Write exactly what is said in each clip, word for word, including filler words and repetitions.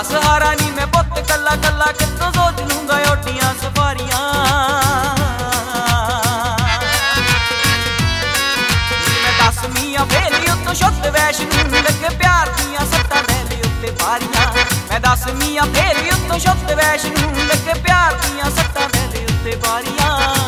सहारा नी मैं पुत कला कला कितों सोच लूंगा ओटियां सफारियां। मैं दसवीं फेली उत्तों शुद्ध वैष्णो लगे प्यार दियां सट्टां दहली उत्ते पारियां। मैं दसवीं फेली उत्तों शुद्ध वैष्णो लगे प्यार दियां सट्टां दहली उत्ते पारियां।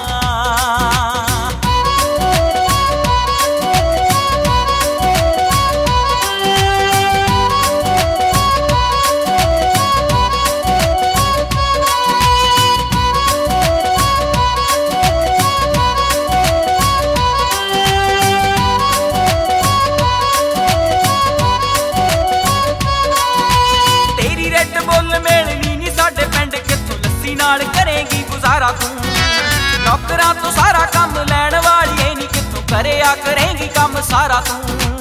करेगी गुजारा तू नौकरां तो सारा काम लैण वाली नी कितों करेया करेगी काम सारा तू।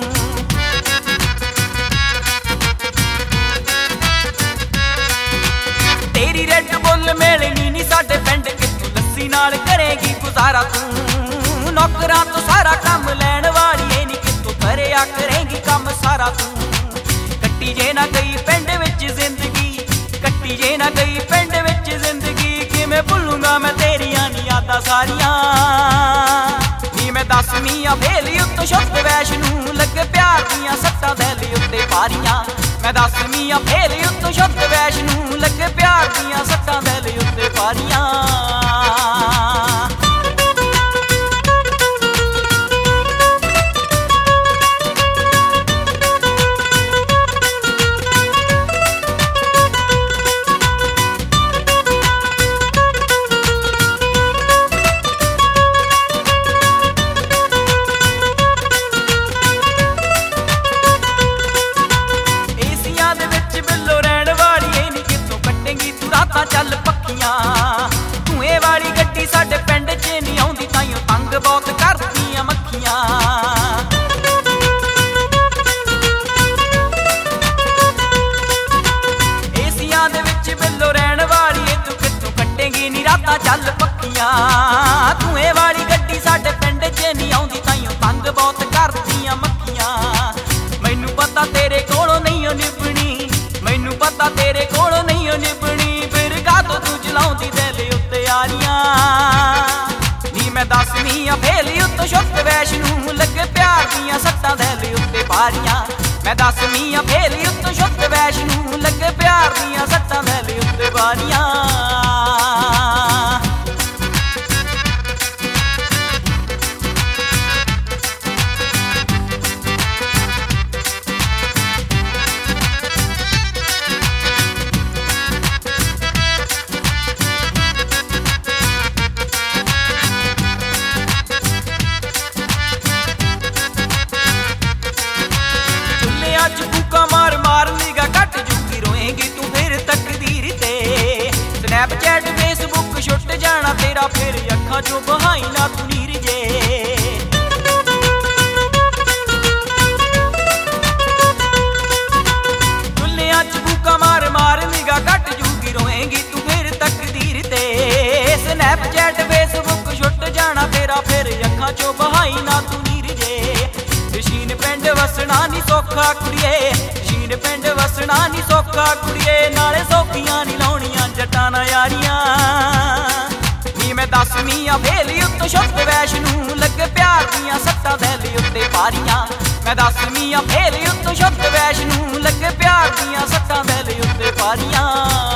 तेरी रेड बुल मिलनी नी साडे पिंड कितों लस्सी नाल करेगी गुजारा तू नौकरां तो सारा काम लैण वाली नी कितों करेया करेगी काम सारा तू। कट्टी जे ना गई पिंड विच जिंदगी कट्टी जे ना गई पिंड विच जिंदगी मैं भुलूंगा मैं तेरियां नी यादां सारियां। नी मैं दसवीं फेली उत्तों शुद्ध वैष्णो लगे प्यार दियां सट्टां दहली उत्ते पारियां। मैं दसवीं फेली उत्तों शुद्ध वैष्णो लगे प्यार दियां सट्टां दहली उत्ते पारियां। चल पक्खियां धुएं वाली गड्डी साडे पिंड च नहीं आउंदी ताइयों तंग बहुत करदियां मक्खियां। एसियां दे विच बिल्लो रहण वाली तू कित्थों कट्टेंगी नी रातां चल पक्खियां। धुएं वाली गड्डी साडे पिंड च नहीं आउंदी ताइयों तंग बहुत करदियां मक्खियां। मैनू पता तेरे कोलों नहीं ओ निभनी मैनू पता तेरे कोलों नहीं ओ निभनी तू चलाउंदी दहली उत्ते यारियां। नी मैं दसवीं फेली उत्तों शुद्ध वैष्णो लगे प्यार दियां सट्टां दहली उत्ते पारियां। मैं दसवीं फेली उत्तों शुद्ध वैष्णो लगे प्यार दियां सट्टां दहली उत्ते पारियां। स्नैपचैट फेसबुक छुट जाना तेरा फिर अखां चों बहाई ना तू नीर जे। दुनिया च भूखा मार मार निगाह घट जूगी रोएंगी तू फिर तकदीर ते। स्नैपचैट फेसबुक छुट जाना तेरा फिर अखां चों बहाई ना तू नीर जे। शीन पिंड वसना नी सौखा कुड़िए शीन पिंड वसना नी सौखा कुड़िए नाले सौखियां नी लाउणियां जट्टां नाल यारियां। नी मैं दसवीं फेली उत्तों शुद्ध वैष्णो लगे प्यार दियां सट्टां दहली उत्ते पारियां। मैं दसवीं फेली उत्तों शुद्ध वैष्णो लगे प्यार दियां सट्टां दहली उत्ते पारियां।